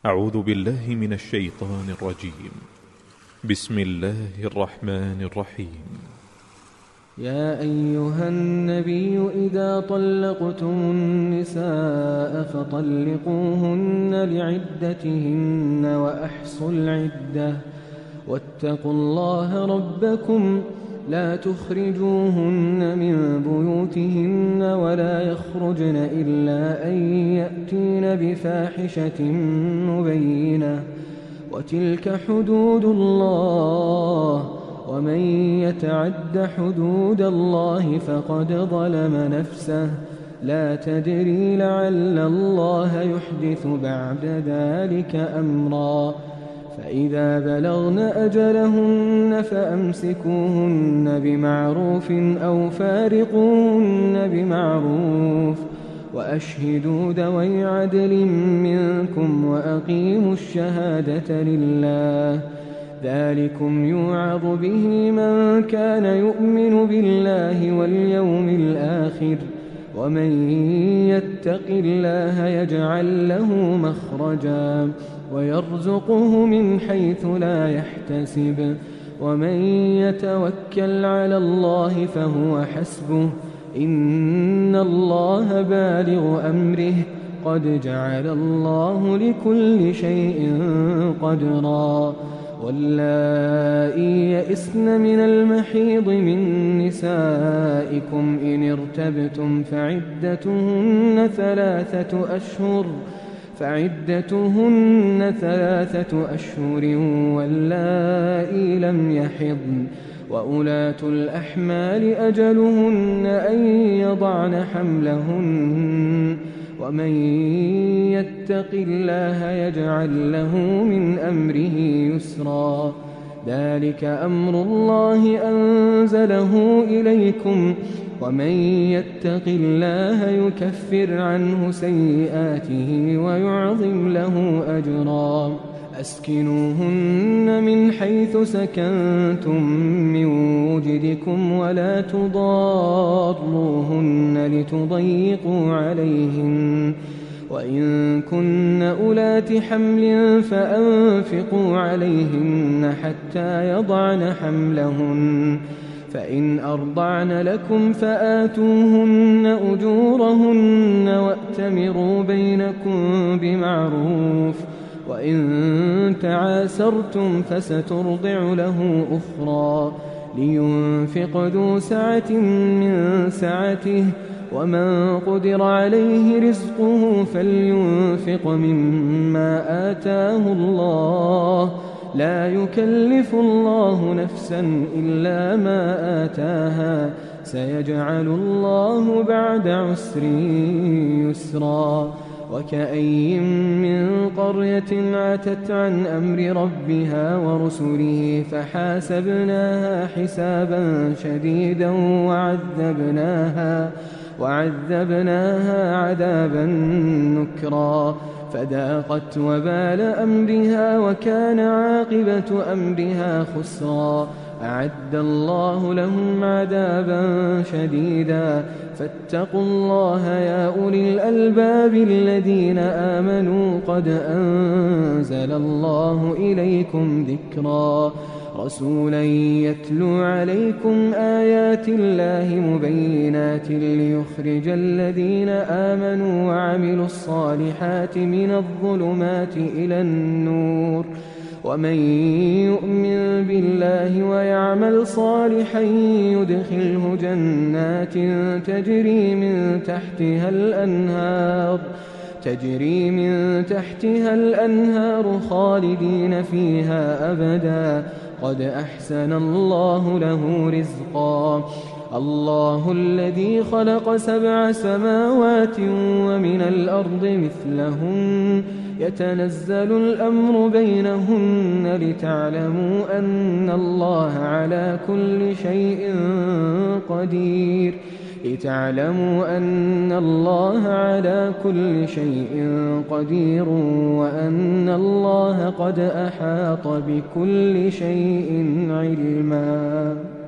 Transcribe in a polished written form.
أعوذ بالله من الشيطان الرجيم. بسم الله الرحمن الرحيم. يا أيها النبي إذا طلقتم النساء فطلقوهن لعدتهن وأحصوا العدة واتقوا الله ربكم لا تخرجوهن من بيوتهن ولا يخرجن إلا أن يأتين بفاحشة مبينة وتلك حدود الله ومن يتعد حدود الله فقد ظلم نفسه لا تدري لعل الله يحدث بعد ذلك أمرا فإذا بلغن أجلهن فأمسكوهن بمعروف أو فارقوهن بمعروف وأشهدوا ذوي عدل منكم وأقيموا الشهادة لله ذلكم يوعظ به من كان يؤمن بالله واليوم الآخر ومن يتق الله يجعل له مخرجا ويرزقه من حيث لا يحتسب ومن يتوكل على الله فهو حسبه إن الله بالغ أمره قد جعل الله لكل شيء قدرا واللائي يئسن من المحيض من نسائكم إن ارتبتم فعدتهن ثلاثة أشهر واللائي لم يحضن وأولاة الأحمال أجلهن أن يضعن حملهن ومن يتق الله يجعل له من أمره يسرا ذلك أمر الله أنزله إليكم ومن يتق الله يكفر عنه سيئاته ويعظم له أجرا أسكنوهن من حيث سكنتم من وجدكم ولا تضاروهن لتضيقوا عليهن وإن كن أولات حمل فأنفقوا عليهن حتى يضعن حملهن فإن أرضعن لكم فآتوهن أجورهن وأتمروا بينكم بمعروف وإن تعاسرتم فسترضع له أخرى لينفق ذو سعة من سعته ومن قدر عليه رزقه فلينفق مما آتاه الله لا يكلف الله نفسا إلا ما آتاها سيجعل الله بعد عسر يسرا وكأي من قرية عتت عن أمر ربها ورسله فحاسبناها حسابا شديدا وعذبناها عذابا نكرا فذاقت وبال أمرها وكان عاقبة أمرها خسرا أعد الله لهم عذابا شديدا فاتقوا الله يا أولي الألباب الذين آمنوا قد أنزل الله إليكم ذكرا رسولا يتلو عليكم آيات الله مبينات ليخرج الذين آمنوا وعملوا الصالحات من الظلمات إلى النور ومن يؤمن بالله ويعمل صالحا يدخله جنات تجري من تحتها الأنهار خالدين فيها أبدا قد أحسن الله له رزقا الله الذي خلق 7 سماوات ومن الأرض مثلهن يتنزل الأمر بينهن لتعلموا أن الله على كل شيء قدير وأن الله قد أحاط بكل شيء علما.